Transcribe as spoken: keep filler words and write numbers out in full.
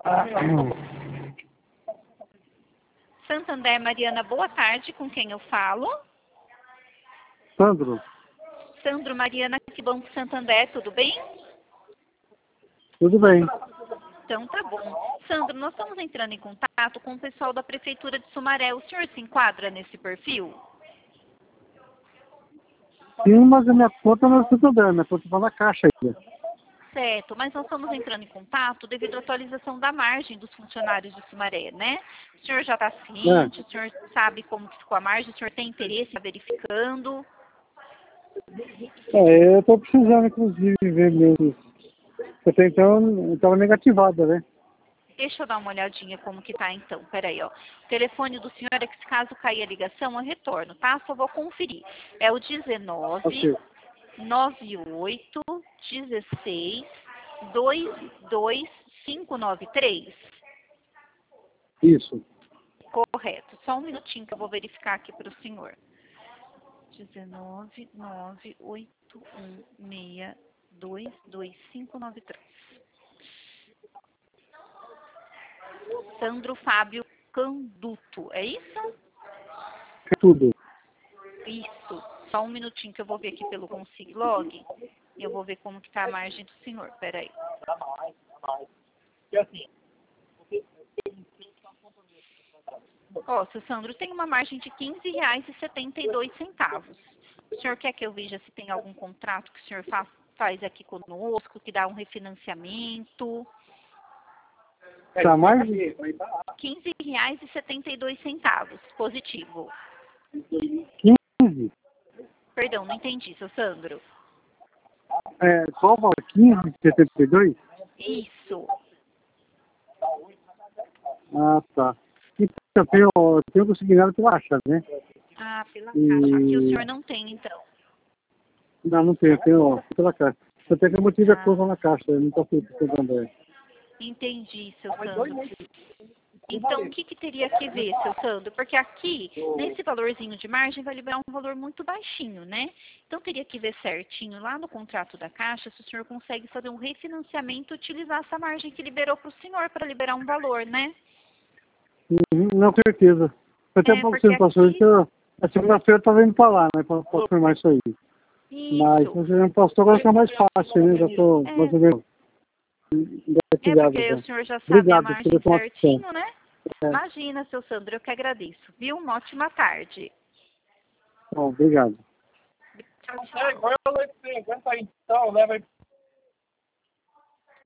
Santander, Mariana, boa tarde. Com quem eu falo? Sandro. Sandro, Mariana, que Banco Santander, tudo bem? Tudo bem. Então tá bom. Sandro, nós estamos entrando em contato com o pessoal da Prefeitura de Sumaré. O senhor se enquadra nesse perfil? Sim, mas a minha conta não é Santander, minha conta está na Caixa ainda. Certo, mas nós estamos entrando em contato devido à atualização da margem dos funcionários de Sumaré, né? O senhor já está ciente, É. o senhor sabe como que ficou a margem, o senhor tem interesse em verificando? É, eu estou precisando, inclusive, ver mesmo. Até então, estava negativada, né? Deixa eu dar uma olhadinha como que tá então. Peraí, ó. O telefone do senhor é que se caso cair a ligação, eu retorno, tá? Só vou conferir. É o dezenove, Ok. noventa e oito, dezesseis, vinte e dois, quinhentos e noventa e três. Isso. Correto. Só um minutinho que eu vou verificar aqui para o senhor. dezenove, nove, oito, um, seis, dois, dois, cinco, nove, três. Sandro Fábio Canduto, é isso? É tudo. Isso. Só um minutinho que eu vou ver aqui pelo Consiglog. E eu vou ver como que tá a margem do senhor. Peraí. Ó, seu Sandro, tem uma margem de quinze reais e setenta e dois centavos. O senhor quer que eu veja se tem algum contrato que o senhor faz, faz aqui conosco, que dá um refinanciamento? Tá mais? quinze reais e setenta e dois centavos. Positivo. quinze? Perdão, não entendi, seu Sandro. É, qual o valor? quinze, setenta e dois? Isso. Ah, tá. Então, eu tenho, eu tenho consignado pela Caixa, né? Ah, pela E... caixa. Aqui o senhor não tem, então. Não, não tenho, eu tenho pela Caixa. Só tenho que eu tive a Ah, conta na Caixa, eu não estou feito com o Santander. entendi, seu Sandro. Então, o que, que teria que ver, seu Sandro? Porque aqui, nesse valorzinho de margem, vai liberar um valor muito baixinho, né? Então, teria que ver certinho lá no contrato da Caixa se o senhor consegue fazer um refinanciamento e utilizar essa margem que liberou para o senhor para liberar um valor, né? Uhum, não, com certeza. Até É, pouco porque você me passou aqui... isso, eu, a segunda-feira eu estava indo para lá, né, para confirmar isso aí. Mas Isso. você me passou, agora fica mais fácil, né? Já estou mais ou É, menos é investigado porque o já. senhor já sabe a Obrigado por margem ter tomado atenção. certinho, né? É, Imagina, seu Sandro, eu que agradeço, viu? Uma ótima tarde. bom, obrigado. Tchau, É, tchau. agora vai ter, aguenta aí então, leva aí.